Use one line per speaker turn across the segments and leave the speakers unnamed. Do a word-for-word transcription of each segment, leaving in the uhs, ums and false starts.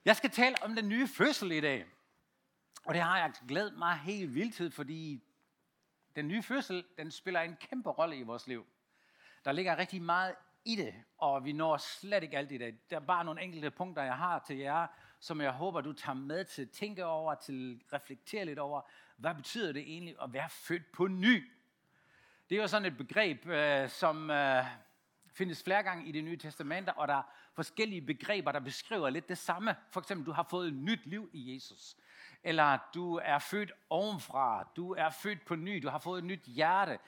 Jeg skal tale om den nye fødsel i dag. Og det har jeg glædet mig helt vildt til, fordi den nye fødsel, den spiller en kæmpe rolle i vores liv. Der ligger rigtig meget i det, og vi når slet ikke alt i dag. Der er bare nogle enkelte punkter, jeg har til jer, som jeg håber, du tager med til at tænke over, til at reflektere lidt over. Hvad betyder det egentlig at være født på ny? Det er jo sådan et begreb, øh, som øh, findes flere gange i Det Nye Testamente, og der er forskellige begreber, der beskriver lidt det samme. For eksempel, du har fået et nyt liv i Jesus. Eller du er født ovenfra, du er født på ny, du har fået et nyt hjerte.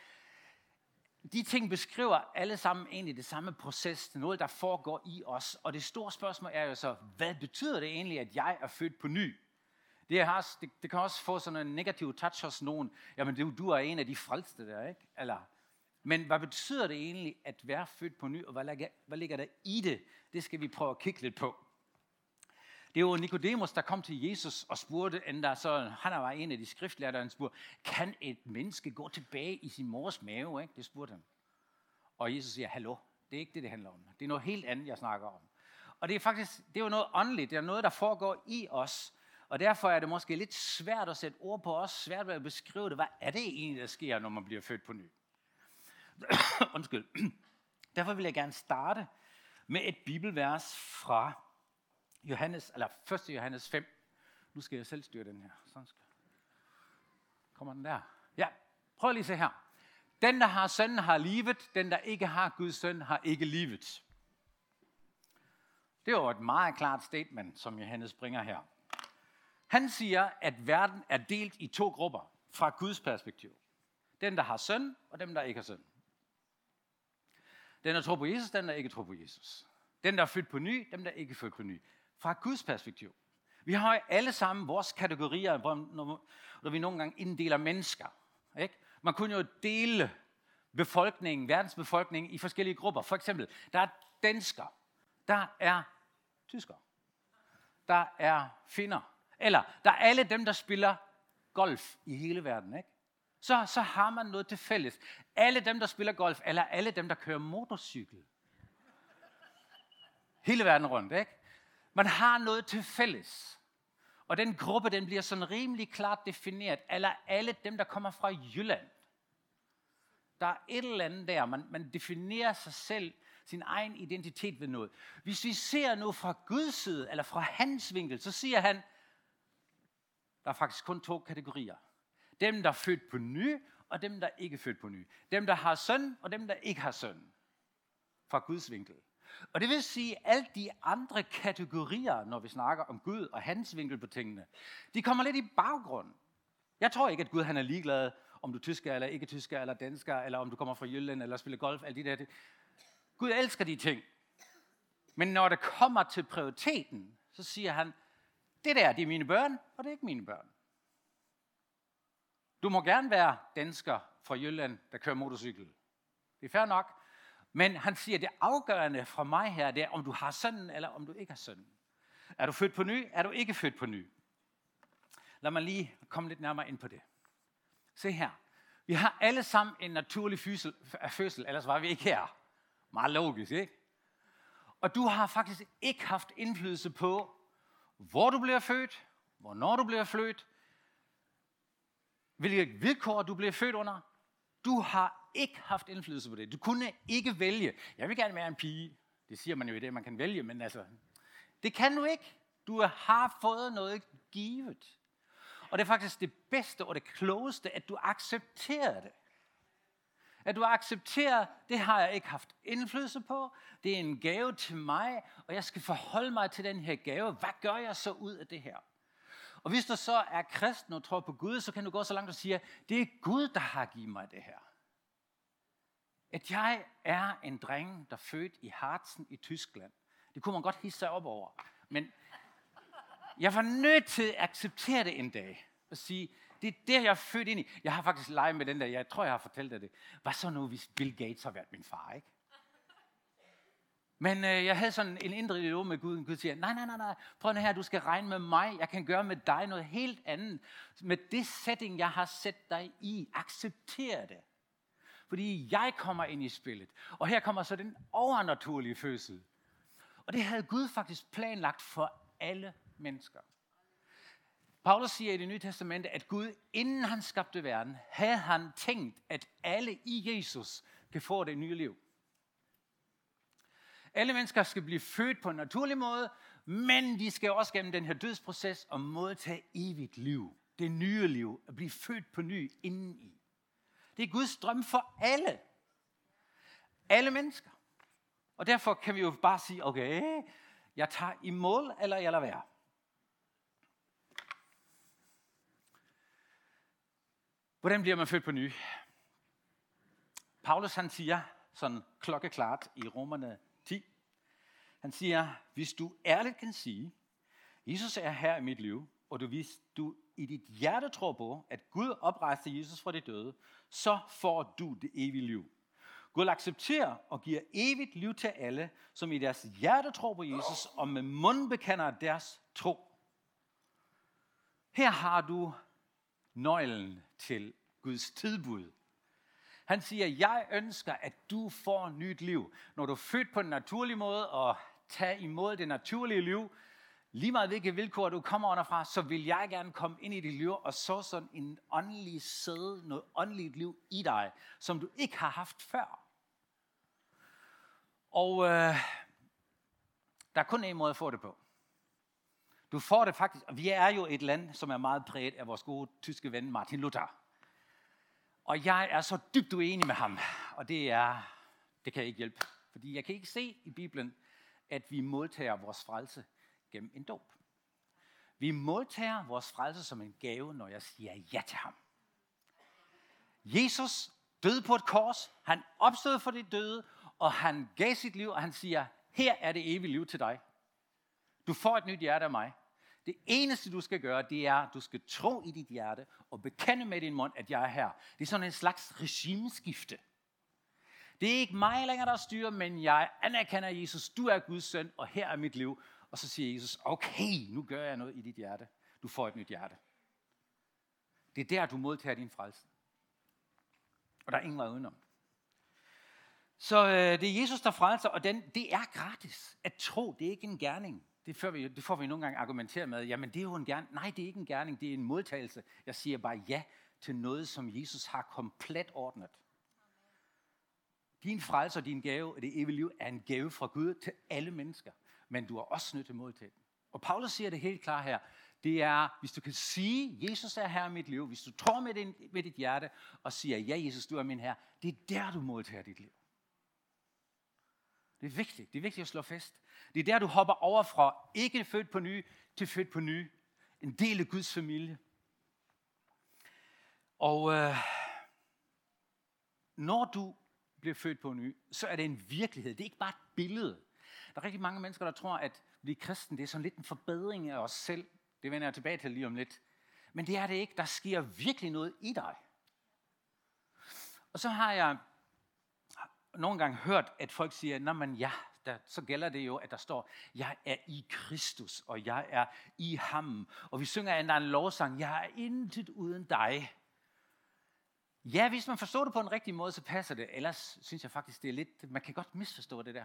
De ting beskriver alle sammen egentlig det samme proces, noget der foregår i os. Og det store spørgsmål er jo så, hvad betyder det egentlig, at jeg er født på ny? Det, har, det, det kan også få sådan en negativ touch hos nogen. Jamen du, du er en af de frelste der, ikke? Eller, men hvad betyder det egentlig at være født på ny, og hvad ligger, hvad ligger der i det? Det skal vi prøve at kigge lidt på. Det var Nikodemus, der kom til Jesus og spurgte, endda så, han var en af de skriftlærere, der spurgte, kan et menneske gå tilbage i sin mors mave? Ikke? Det spurgte han. Og Jesus siger, hallo, det er ikke det, det handler om. Det er noget helt andet, jeg snakker om. Og det er faktisk, det er jo noget åndeligt, det er noget, der foregår i os. Og derfor er det måske lidt svært at sætte ord på os, svært at beskrive det. Hvad er det egentlig, der sker, når man bliver født på ny? Undskyld. Derfor vil jeg gerne starte med et bibelvers fra Johannes, eller første Johannes fem. Nu skal jeg selv styre den her. Sådan skal. Kommer den der? Ja, prøv lige at se her. Den, der har sønnen, har livet. Den, der ikke har Guds søn, har ikke livet. Det er jo et meget klart statement, som Johannes bringer her. Han siger, at verden er delt i to grupper fra Guds perspektiv. Den, der har søn, og dem, der ikke har søn. Den, der tror på Jesus, den, der ikke tror på Jesus. Den, der er født på ny, dem, der ikke er født på ny. Fra Guds perspektiv. Vi har jo alle sammen vores kategorier, hvor, når, når vi nogle gange inddeler mennesker. Ikke? Man kunne jo dele befolkningen, verdens befolkning i forskellige grupper. For eksempel, der er dansker, der er tyskere, der er finner, eller der er alle dem, der spiller golf i hele verden. Ikke? Så, så har man noget til fælles. Alle dem, der spiller golf, eller alle dem, der kører motorcykel. Hele verden rundt, ikke? Man har noget til fælles. Og den gruppe, den bliver sådan rimelig klart defineret. Eller alle dem, der kommer fra Jylland. Der er et eller andet der. Man, man definerer sig selv, sin egen identitet ved noget. Hvis vi ser noget fra Guds side, eller fra hans vinkel, så siger han, der er faktisk kun to kategorier. Dem, der er født på ny, og dem, der ikke er født på ny. Dem, der har søn, og dem, der ikke har søn. Fra Guds vinkel. Og det vil sige, at alle de andre kategorier, når vi snakker om Gud og hans vinkel på tingene, de kommer lidt i baggrund. Jeg tror ikke, at Gud han er ligeglad, om du er tysker eller ikke tysker, eller dansker, eller om du kommer fra Jylland, eller spiller golf, alle de der. Gud elsker de ting. Men når det kommer til prioriteten, så siger han, det der, det er mine børn, og det er ikke mine børn. Du må gerne være dansker fra Jylland, der kører motorcykel. Det er fair nok. Men han siger, det afgørende fra mig her, det er, om du har sønnen, eller om du ikke har sønnen. Er du født på ny? Er du ikke født på ny? Lad mig lige komme lidt nærmere ind på det. Se her. Vi har alle sammen en naturlig fødsel, fødsel ellers var vi ikke her. Meget logisk, ikke? Og du har faktisk ikke haft indflydelse på, hvor du bliver født, hvornår du bliver født, hvilke vilkår du bliver født under. Du har ikke haft indflydelse på det. Du kunne ikke vælge. Jeg vil gerne være en pige. Det siger man jo i det, man kan vælge, men altså, det kan du ikke. Du har fået noget givet. Og det er faktisk det bedste og det klogeste, at du accepterer det. At du accepterer, det har jeg ikke haft indflydelse på. Det er en gave til mig, og jeg skal forholde mig til den her gave. Hvad gør jeg så ud af det her? Og hvis du så er kristen og tror på Gud, så kan du gå så langt og sige, det er Gud, der har givet mig det her. At jeg er en dreng, der er født i Harzen i Tyskland. Det kunne man godt hisse sig op over. Men jeg var nødt til at acceptere det en dag. Og sige, det er det, jeg er født ind i. Jeg har faktisk leget med den der, jeg tror, jeg har fortalt dig det. Hvad så nu, hvis Bill Gates har været min far, ikke? Men øh, jeg havde sådan en indre dialog med Gud. Gud siger, nej, nej, nej, nej. Prøv nu her, du skal regne med mig. Jeg kan gøre med dig noget helt andet. Med det setting, jeg har sat dig i. Accepter det. Fordi jeg kommer ind i spillet. Og her kommer så den overnaturlige fødsel. Og det havde Gud faktisk planlagt for alle mennesker. Paulus siger i Det Nye Testamente, at Gud, inden han skabte verden, havde han tænkt, at alle i Jesus kan få det nye liv. Alle mennesker skal blive født på en naturlig måde, men de skal også gennem den her dødsproces og modtage evigt liv. Det nye liv, at blive født på ny indeni. Det er Guds drøm for alle. Alle mennesker. Og derfor kan vi jo bare sige, okay, jeg tager i mål, eller jeg lader være. Hvordan bliver man født på ny? Paulus han siger sådan klokkeklart i Romerne ti. Han siger, hvis du ærligt kan sige, Jesus er her i mit liv, og du, hvis du i dit hjerte tror på, at Gud oprejste Jesus fra de døde, så får du det evige liv. Gud accepterer og giver evigt liv til alle, som i deres hjerte tror på Jesus, og med munden bekender deres tro. Her har du nøglen til Guds tilbud. Han siger, jeg ønsker, at du får nyt liv. Når du er født på en naturlig måde og tager imod det naturlige liv, lige meget hvilke vilkår du kommer underfra, så vil jeg gerne komme ind i dit liv og så sådan en åndelig sæde, noget åndeligt liv i dig, som du ikke har haft før. Og øh, der er kun en måde at få det på. Du får det faktisk, og vi er jo et land, som er meget præget af vores gode tyske ven Martin Luther. Og jeg er så dybt uenig med ham, og det er, det kan jeg ikke hjælpe. Fordi jeg kan ikke se i Bibelen, at vi modtager vores frelse gennem en dåb. Vi modtager vores frelse som en gave, når jeg siger ja til ham. Jesus døde på et kors, han opstod for de døde, og han gav sit liv, og han siger, her er det evige liv til dig. Du får et nyt hjerte af mig. Det eneste, du skal gøre, det er, at du skal tro i dit hjerte og bekende med din mund, at jeg er her. Det er sådan en slags regimeskifte. Det er ikke mig længere, der styrer, men jeg anerkender Jesus. Du er Guds søn, og her er mit liv. Og så siger Jesus, okay, nu gør jeg noget i dit hjerte. Du får et nyt hjerte. Det er der, du modtager din frelse. Og der er ingen vej udenom. Så øh, det er Jesus, der frelser, og den, det er gratis. At tro, det er ikke en gerning. Det får, vi, det får vi nogle gange argumenteret med. Jamen, det er jo en gerning. Nej, det er ikke en gerning, det er en modtagelse. Jeg siger bare ja til noget, som Jesus har komplet ordnet. Din frelse og din gave, og det evige liv, er en gave fra Gud til alle mennesker. Men du er også nødt til at modtage den. Og Paulus siger det helt klart her. Det er, hvis du kan sige, Jesus er her i mit liv, hvis du tror med, din, med dit hjerte, og siger, ja Jesus, du er min herre, det er der, du modtager dit liv. Det er vigtigt. Det er vigtigt at slå fast. Det er der, du hopper over fra ikke født på ny til født på ny. En del af Guds familie. Og øh, når du bliver født på ny, så er det en virkelighed. Det er ikke bare et billede. Der er rigtig mange mennesker, der tror, at blive kristen, det er sådan lidt en forbedring af os selv. Det vender jeg tilbage til lige om lidt. Men det er det ikke. Der sker virkelig noget i dig. Og så har jeg nogle gange hørt, at folk siger, nå men ja, der, så gælder det jo, at der står, jeg er i Kristus, og jeg er i ham. Og vi synger endda en lovsang, jeg er intet uden dig. Ja, hvis man forstår det på en rigtig måde, så passer det. Ellers synes jeg faktisk, det er lidt, man kan godt misforstå det der.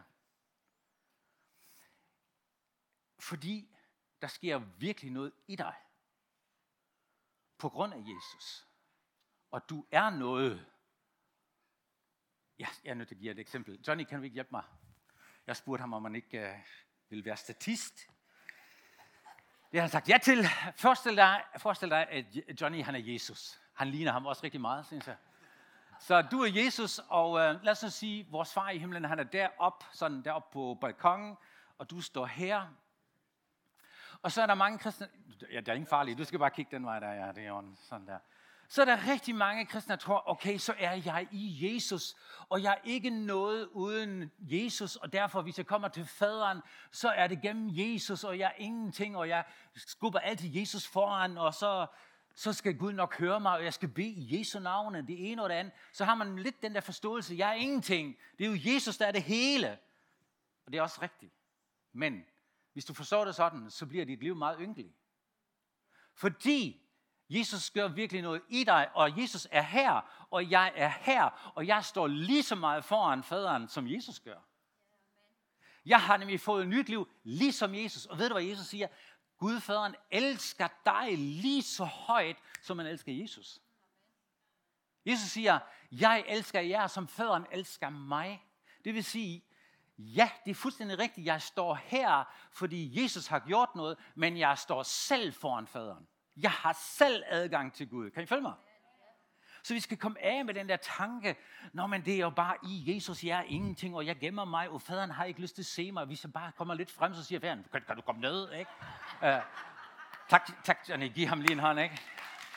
Fordi der sker virkelig noget i dig. På grund af Jesus. Og du er noget. Ja, jeg er nødt til at give et eksempel. Johnny, kan du ikke hjælpe mig? Jeg spurgte ham, om han ikke uh, ville være statist. Det har han sagt ja til. Forestil dig, forestil dig, at Johnny han er Jesus. Han ligner ham også rigtig meget, synes jeg. Så du er Jesus, og uh, lad os så sige, vores far i himlen, han er deroppe, sådan deroppe på balkongen, og du står her. Og så er der mange kristne, ja, der er ingen farlige, du skal bare kigge den vej der, ja, det er sådan der. Så er der rigtig mange kristne, der tror, okay, så er jeg i Jesus, og jeg er ikke noget uden Jesus, og derfor, hvis jeg kommer til faderen, så er det gennem Jesus, og jeg er ingenting, og jeg skubber altid Jesus foran, og så, så skal Gud nok høre mig, og jeg skal bede i Jesu navne, det ene og det andet. Så har man lidt den der forståelse, jeg er ingenting, det er jo Jesus, der er det hele. Og det er også rigtigt. Men hvis du forstår det sådan, så bliver dit liv meget ynkeligt. Fordi Jesus gør virkelig noget i dig, og Jesus er her, og jeg er her, og jeg står lige så meget foran faderen, som Jesus gør. Jeg har nemlig fået et nyt liv, ligesom Jesus. Og ved du, hvad Jesus siger? Gud faderen elsker dig lige så højt, som man elsker Jesus. Jesus siger, jeg elsker jer, som faderen elsker mig. Det vil sige, ja, det er fuldstændig rigtigt. Jeg står her, fordi Jesus har gjort noget, men jeg står selv foran faderen. Jeg har selv adgang til Gud. Kan I følge mig? Så vi skal komme af med den der tanke, nå, men det er jo bare i Jesus, jeg er ingenting, og jeg gemmer mig, og faderen har ikke lyst til at se mig. Hvis jeg bare kommer lidt frem, så siger faderen, kan, kan du komme ned, ikke? Uh, tak, tak, Johnny, giv ham lige en hånd, ikke?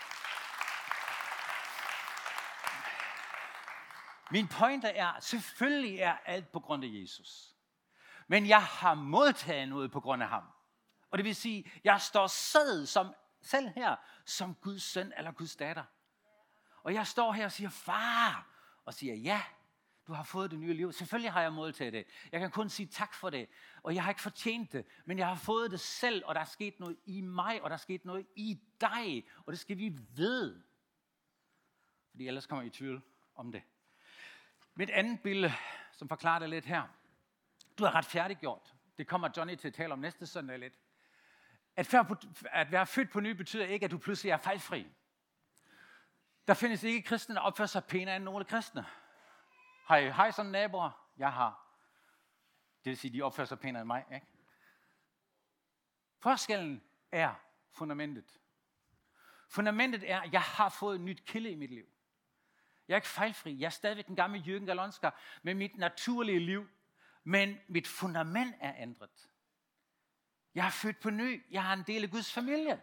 Min pointe er, selvfølgelig er alt på grund af Jesus. Men jeg har modtaget noget på grund af ham. Og det vil sige, jeg står selv, som, selv her som Guds søn eller Guds datter. Og jeg står her og siger, far, og siger, ja, du har fået det nye liv. Selvfølgelig har jeg modtaget det. Jeg kan kun sige tak for det. Og jeg har ikke fortjent det, men jeg har fået det selv, og der er sket noget i mig, og der er sket noget i dig. Og det skal vi vide. Fordi ellers kommer I i tvivl om det. Mit andet billede, som forklarer det lidt her. Du er retfærdiggjort. Det kommer Johnny til at tale om næste søndag lidt. At, at være født på ny betyder ikke, at du pludselig er fejlfri. Der findes ikke kristne, der opfører sig pænere end nogle kristne. Har I, har I sådan naboer? Jeg har. Det vil sige, de opfører sig pænere end mig. Ikke? Forskellen er fundamentet. Fundamentet er, at jeg har fået et nyt kilde i mit liv. Jeg er ikke fejlfri. Jeg er stadigvæk den gamle Jürgen Galonska med mit naturlige liv. Men mit fundament er ændret. Jeg er født på ny. Jeg har en del af Guds familie.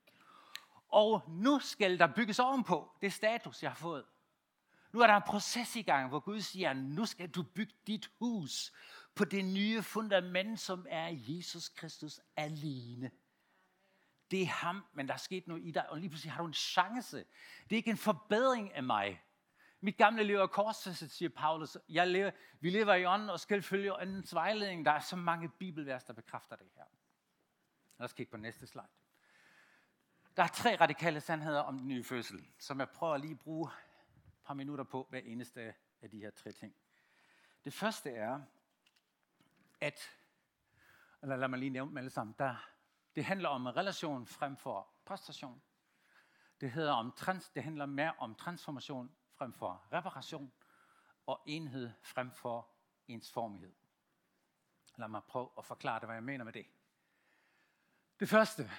Og nu skal der bygges ovenpå det status, jeg har fået. Nu er der en proces i gang, hvor Gud siger, nu skal du bygge dit hus på det nye fundament, som er Jesus Kristus alene. Det er ham, men der er sket noget i dig, og lige pludselig har du en chance. Det er ikke en forbedring af mig. Mit gamle liv er korsfæstet, siger Paulus. Jeg lever, vi lever i ånden og skal følge åndens vejledning. Der er så mange bibelvers, der bekræfter det her. Lad os kigge på næste slide. Der er tre radikale sandheder om den nye fødsel, som jeg prøver lige at bruge et par minutter på hver eneste af de her tre ting. Det første er, at, eller lad mig lige nævne dem alle sammen, der, det handler om en relation frem for præstation. Det, hedder om trans, det handler mere om transformation frem for reparation, og enhed frem for ensformighed. Lad mig prøve at forklare det, hvad jeg mener med det. Det første.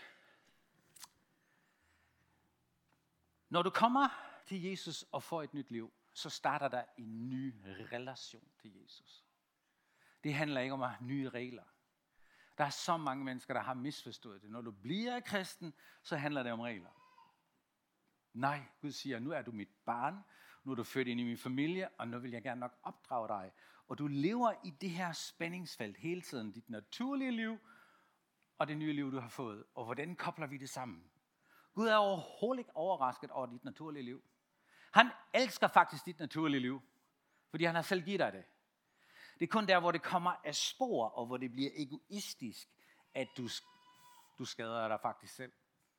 Når du kommer til Jesus og får et nyt liv, så starter der en ny relation til Jesus. Det handler ikke om at have nye regler. Der er så mange mennesker, der har misforstået det. Når du bliver kristen, så handler det om regler. Nej, Gud siger, nu er du mit barn, nu er du født ind i min familie, og nu vil jeg gerne nok opdrage dig. Og du lever i det her spændingsfelt hele tiden, dit naturlige liv og det nye liv, du har fået. Og hvordan kobler vi det sammen? Gud er overhovedet ikke overrasket over dit naturlige liv. Han elsker faktisk dit naturlige liv, fordi han har selv givet dig det. Det er kun der, hvor det kommer af spor, og hvor det bliver egoistisk, at du, du skader dig faktisk selv.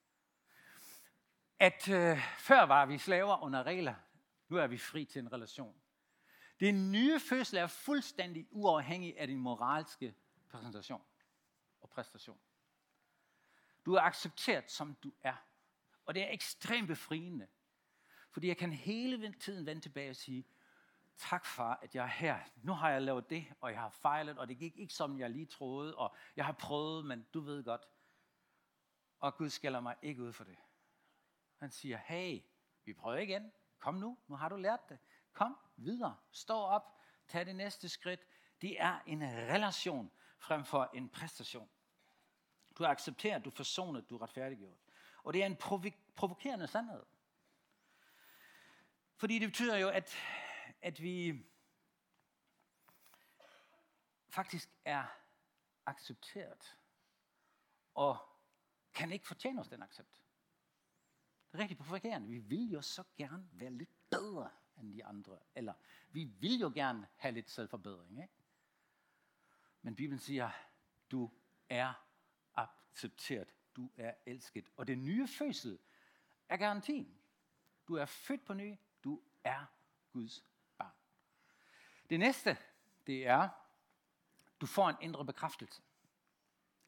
At øh, før var vi slaver under regler, nu er vi fri til en relation. Det nye fødsel er fuldstændig uafhængig af din moralske præsentation og præstation. Du er accepteret, som du er. Og det er ekstremt befriende. Fordi jeg kan hele tiden vende tilbage og sige, tak far, at jeg er her. Nu har jeg lavet det, og jeg har fejlet, og det gik ikke som jeg lige troede, og jeg har prøvet, men du ved godt. Og Gud skælder mig ikke ud for det. Han siger, hey, vi prøver igen. Kom nu, nu har du lært det. Kom videre, stå op, tag det næste skridt. Det er en relation frem for en præstation. Du er accepteret, du er forsonet, du er retfærdiggjort. Og det er en provo- provokerende sandhed. Fordi det betyder jo, at, at vi faktisk er accepteret, og kan ikke fortjene os den accept. Det er rigtig provokerende. Vi vil jo så gerne være lidt bedre end de andre. Eller vi vil jo gerne have lidt selvforbedring. Ikke? Men Bibelen siger, du er accepteret. Du er elsket. Og det nye fødsel er garantien. Du er født på ny. Du er Guds barn. Det næste, det er, du får en indre bekræftelse.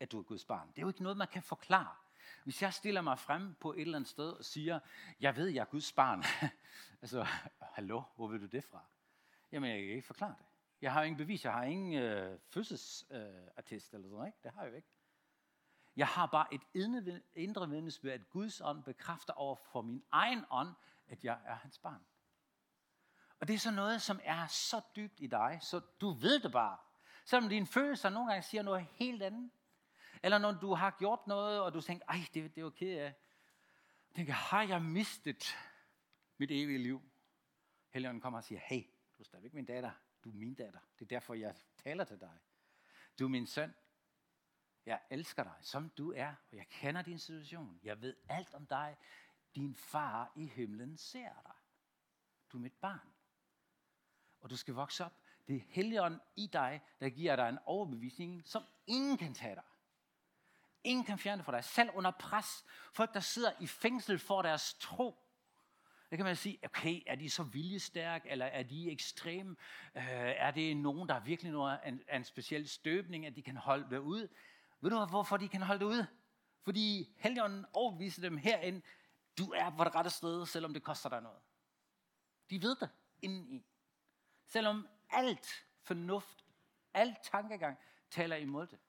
at du er Guds barn. Det er jo ikke noget, man kan forklare. Hvis jeg stiller mig frem på et eller andet sted og siger, jeg ved, jeg er Guds barn. altså, hallo, hvor ved du det fra? Jamen, jeg kan ikke forklare det. Jeg har ingen bevis, jeg har ingen øh, fødselsattest øh, eller sådan, ikke? Det har jeg jo ikke. Jeg har bare et indre vidnesbyrd, at Guds ånd bekræfter over for min egen ånd, at jeg er hans barn. Og det er så noget, som er så dybt i dig, så du ved det bare. Selvom dine følelser nogle gange siger noget helt andet. Eller når du har gjort noget, og du tænker, ej, det, det var ked af. Du tænker, har jeg mistet mit evige liv? Helligånden kommer og siger, hey, du er stadigvæk min datter. Du er min datter. Det er derfor, jeg taler til dig. Du er min søn. Jeg elsker dig, som du er, og jeg kender din situation. Jeg ved alt om dig. Din far i himlen ser dig. Du er mit barn. Og du skal vokse op. Det er Helligånden i dig, der giver dig en overbevisning, som ingen kan tage dig. Ingen kan fjerne fra dig. Selv under pres. Folk, der sidder i fængsel for deres tro. Det kan man sige, okay, er de så viljestærke, eller er de ekstreme? Øh, er det nogen, der er virkelig noget af en, af en speciel støbning, at de kan holde det ud? Ved du, hvorfor de kan holde det ud? Fordi Helligånden overbeviser dem herinde, du er på det rette sted, selvom det koster dig noget. De ved det indeni. Selvom alt fornuft, alt tankegang taler imod det.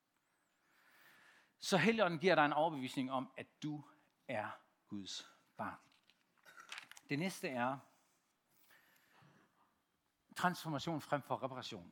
Så Helligånden giver dig en overbevisning om, at du er Guds barn. Det næste er transformation frem for reparation.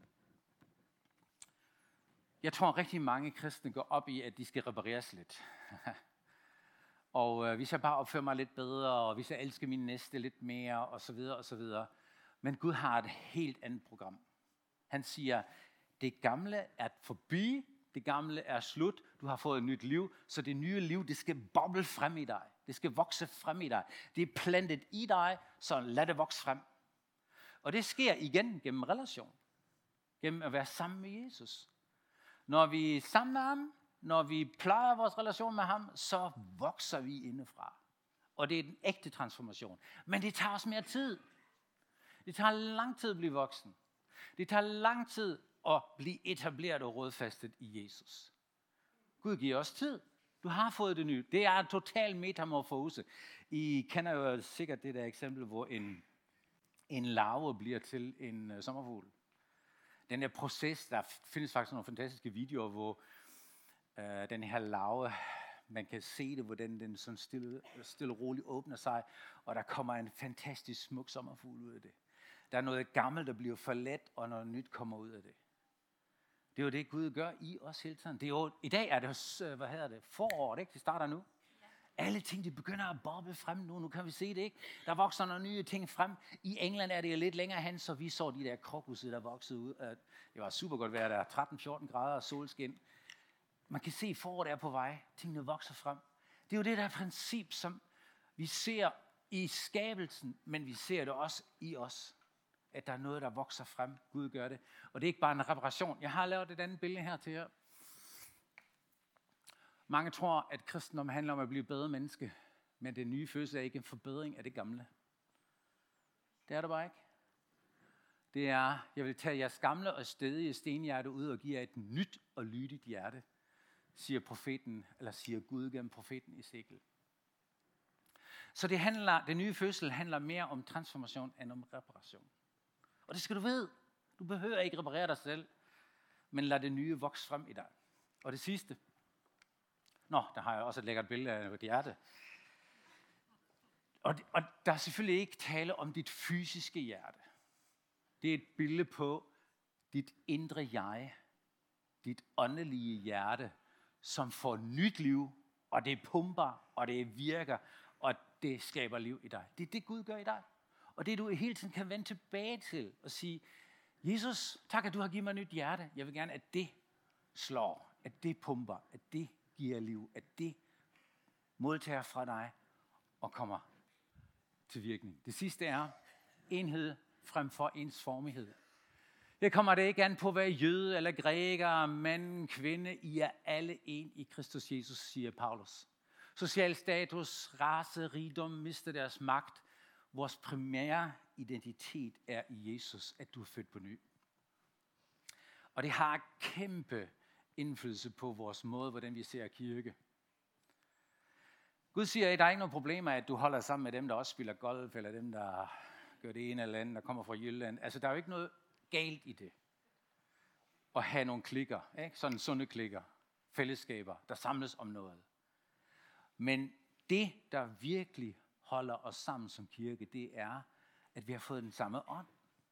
Jeg tror rigtig mange kristne går op i, at de skal repareres lidt. og øh, hvis jeg bare opfører mig lidt bedre, og hvis jeg elsker min næste lidt mere, og så videre, og så videre. Men Gud har et helt andet program. Han siger, det gamle er forbi, det gamle er slut, du har fået et nyt liv, så det nye liv, det skal boble frem i dig. Det skal vokse frem i dig. Det er plantet i dig, så lad det vokse frem. Og det sker igen gennem relation. Gennem at være sammen med Jesus. Når vi er sammen med ham, når vi plejer vores relation med ham, så vokser vi indefra. Og det er den ægte transformation. Men det tager os mere tid. Det tager lang tid at blive voksen. Det tager lang tid at blive etableret og rodfæstet i Jesus. Gud giver os tid. Du har fået det nye. Det er en total metamorfose. I kender jo sikkert det der eksempel, hvor en, en larve bliver til en uh, sommerfugl. Den der proces, der findes faktisk nogle fantastiske videoer, hvor uh, den her larve, man kan se det, hvordan den sådan stille, stille og roligt åbner sig, og der kommer en fantastisk smuk sommerfugl ud af det. Der er noget gammelt, der bliver forladt, og noget nyt kommer ud af det. Det er jo det, Gud gør i os hele tiden. Det er jo, i dag er det, hvad hedder det, foråret, ikke? Det starter nu. Ja. Alle ting, de begynder at boble frem nu. Nu kan vi se det, ikke? Der vokser nogle nye ting frem. I England er det lidt længere hen, så vi så de der krokusse, der voksede ud. Det var super godt vejr, der er tretten fjorten grader og solskin. Man kan se, at foråret er på vej. Tingene vokser frem. Det er jo det der princip, som vi ser i skabelsen, men vi ser det også i os. At der er noget, der vokser frem. Gud gør det. Og det er ikke bare en reparation. Jeg har lavet et andet billede her til jer. Mange tror, at kristendom handler om at blive bedre menneske. Men det nye fødsel er ikke en forbedring af det gamle. Det er det bare ikke. Det er, jeg vil tage jeres gamle og stedige stenhjerte ud og give jer et nyt og lydigt hjerte, siger profeten, eller siger Gud gennem profeten Ezekiel. Så det, handler, det nye fødsel handler mere om transformation end om reparation. Og det skal du vide. Du behøver ikke reparere dig selv, men lad det nye vokse frem i dig. Og det sidste. Nå, der har jeg også et lækkert billede af et hjerte. Og, og der er selvfølgelig ikke tale om dit fysiske hjerte. Det er et billede på dit indre jeg. Dit åndelige hjerte, som får nyt liv, og det pumper, og det virker, og det skaber liv i dig. Det er det, Gud gør i dig. Og det du hele tiden kan vende tilbage til og sige, Jesus, tak at du har givet mig et nyt hjerte. Jeg vil gerne, at det slår, at det pumper, at det giver liv, at det modtager fra dig og kommer til virkning. Det sidste er enhed frem for ensformighed. Det kommer det ikke an på at være jøde eller græker, mand, kvinde. I er alle en i Kristus Jesus, siger Paulus. Social status, race, rigdom mister deres magt. Vores primære identitet er i Jesus, at du er født på ny. Og det har kæmpe indflydelse på vores måde, hvordan vi ser kirke. Gud siger, at der er ikke nogen problemer, at du holder sammen med dem, der også spiller golf, eller dem, der gør det ene eller andet, der kommer fra Jylland. Altså, der er jo ikke noget galt i det. At have nogle klikker, ikke? Sådan sunde klikker, fællesskaber, der samles om noget. Men det, der virkelig holder os sammen som kirke, det er, at vi har fået den samme ånd.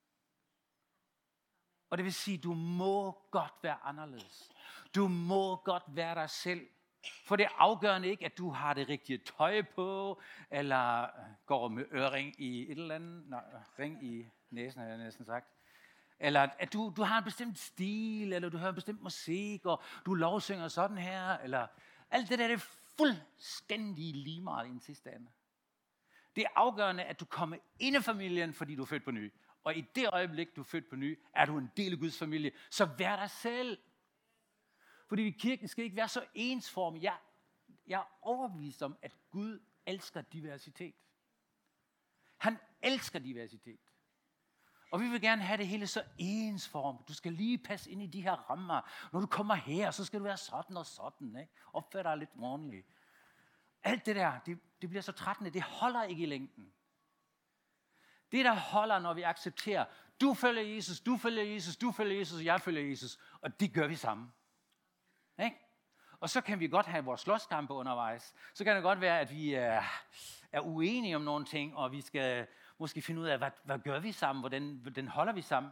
Og det vil sige, du må godt være anderledes. Du må godt være dig selv. For det er afgørende ikke, at du har det rigtige tøj på, eller går med ørering i et eller andet, nej, ring i næsen, har jeg næsten sagt. Eller at du, du har en bestemt stil, eller du hører en bestemt musik, og du lovsynger sådan her, eller alt det der, det er fuldstændig lige meget i den sidste ende. Det er afgørende, at du kommer ind i familien, fordi du er født på ny. Og i det øjeblik, du er født på ny, er du en del af Guds familie. Så vær dig selv. Fordi kirken skal ikke være så ensformig. Jeg, jeg er overbevist om, at Gud elsker diversitet. Han elsker diversitet. Og vi vil gerne have det hele så ensformigt. Du skal lige passe ind i de her rammer. Når du kommer her, så skal du være sådan og sådan. Ikke? Opfør dig lidt ordentligt. Alt det der, det, det bliver så trættende. Det holder ikke i længden. Det, der holder, når vi accepterer, du følger Jesus, du følger Jesus, du følger Jesus, og jeg følger Jesus. Og det gør vi sammen. Ikke? Og så kan vi godt have vores slåskampe undervejs. Så kan det godt være, at vi er, er uenige om nogle ting, og vi skal måske finde ud af, hvad, hvad gør vi sammen? Hvordan, hvordan holder vi sammen?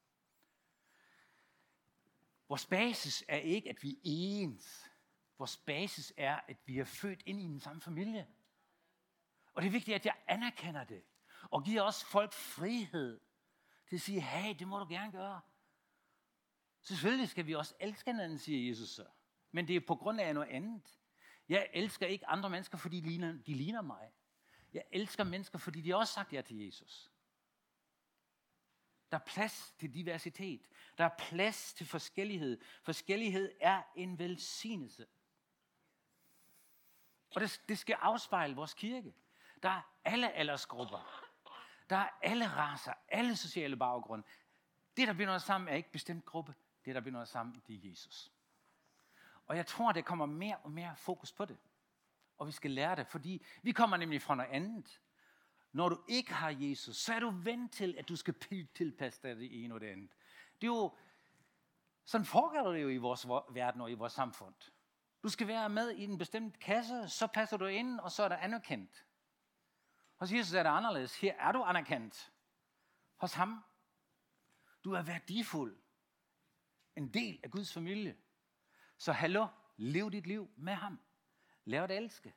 Vores basis er ikke, at vi er ens. Vores basis er, at vi er født ind i den samme familie. Og det er vigtigt, at jeg anerkender det. Og giver også folk frihed til at sige, hey, det må du gerne gøre. Selvfølgelig skal vi også elske hinanden, siger Jesus så. Men det er på grund af noget andet. Jeg elsker ikke andre mennesker, fordi de ligner, de ligner mig. Jeg elsker mennesker, fordi de også sagt ja til Jesus. Der er plads til diversitet. Der er plads til forskellighed. Forskellighed er en velsignelse. Og det, det skal afspejle vores kirke. Der er alle aldersgrupper. Der er alle racer, alle sociale baggrunde. Det, der binder os sammen, er ikke en bestemt gruppe. Det, der binder os sammen, det er Jesus. Og jeg tror, det kommer mere og mere fokus på det. Og vi skal lære det, fordi vi kommer nemlig fra noget andet. Når du ikke har Jesus, så er du vendt til, at du skal tilpasse dig det ene og det andet. Det er jo, sådan foregår det jo i vores verden og i vores samfund. Du skal være med i en bestemt kasse, så passer du ind, og så er der anerkendt. Hos Jesus er det anderledes. Her er du anerkendt. Hos ham. Du er værdifuld. En del af Guds familie. Så hallo, lev dit liv med ham. Lær at elske.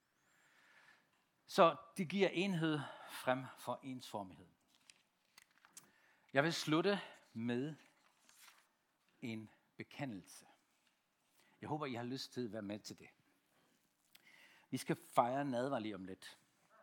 Så det giver enhed frem for ensformighed. Jeg vil slutte med en bekendelse. Jeg håber, I har lyst til at være med til det. Vi skal fejre nadver lige om lidt.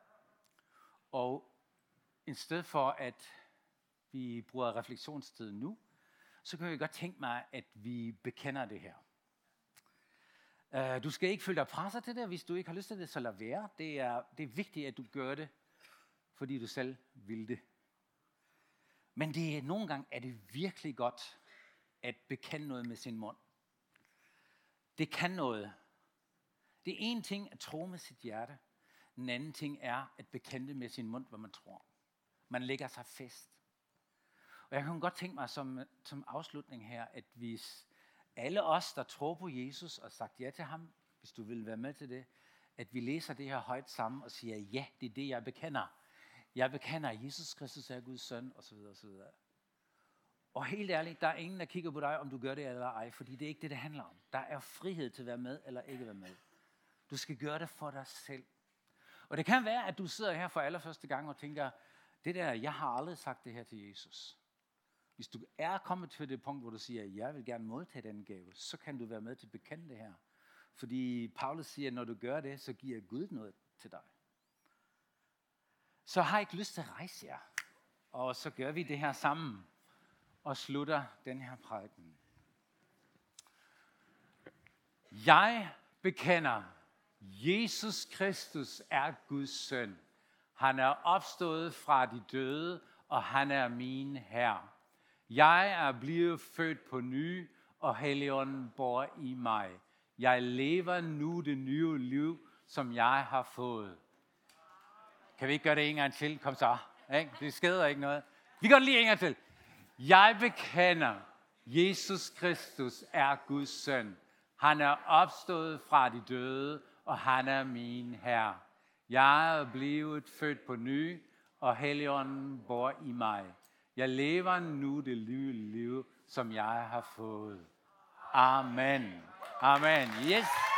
Og i stedet for, at vi bruger refleksionstid nu, så kan jeg godt tænke mig, at vi bekender det her. Uh, du skal ikke føle dig presset til det, hvis du ikke har lyst til det, så lad være. Det er, det er vigtigt, at du gør det, fordi du selv vil det. Men det er, nogle gange er det virkelig godt, at bekende noget med sin mund. Det kan noget. Det er en ting at tro med sit hjerte. Den anden ting er at bekende med sin mund, hvad man tror. Man lægger sig fast. Og jeg kan godt tænke mig som, som afslutning her, at hvis alle os, der tror på Jesus og sagt ja til ham, hvis du vil være med til det, at vi læser det her højt sammen og siger, ja, det er det, jeg bekender. Jeg bekender, at Jesus Kristus er Guds søn, osv. osv. Og helt ærligt, der er ingen, der kigger på dig, om du gør det eller ej, fordi det er ikke det, det handler om. Der er frihed til at være med eller ikke være med. Du skal gøre det for dig selv. Og det kan være, at du sidder her for allerførste gang og tænker, det der, jeg har aldrig sagt det her til Jesus. Hvis du er kommet til det punkt, hvor du siger, jeg vil gerne modtage den gave, så kan du være med til at bekende det her. Fordi Paulus siger, at når du gør det, så giver Gud noget til dig. Så har I ikke lyst til at rejse jer. Og så gør vi det her sammen og slutter den her prædiken. Jeg bekender, Jesus Kristus er Guds søn. Han er opstået fra de døde, og han er min Herre. Jeg er blevet født på ny, og Helligånden bor i mig. Jeg lever nu det nye liv, som jeg har fået. Kan vi ikke gøre det en gang til? Kom så. Ikke? Det skader ikke noget. Vi gør det lige en gang til. Jeg bekender, Jesus Kristus er Guds søn. Han er opstået fra de døde, og han er min Herre. Jeg er blevet født på ny, og Helligånden bor i mig. Jeg lever nu det nye liv, som jeg har fået. Amen. Amen. Yes.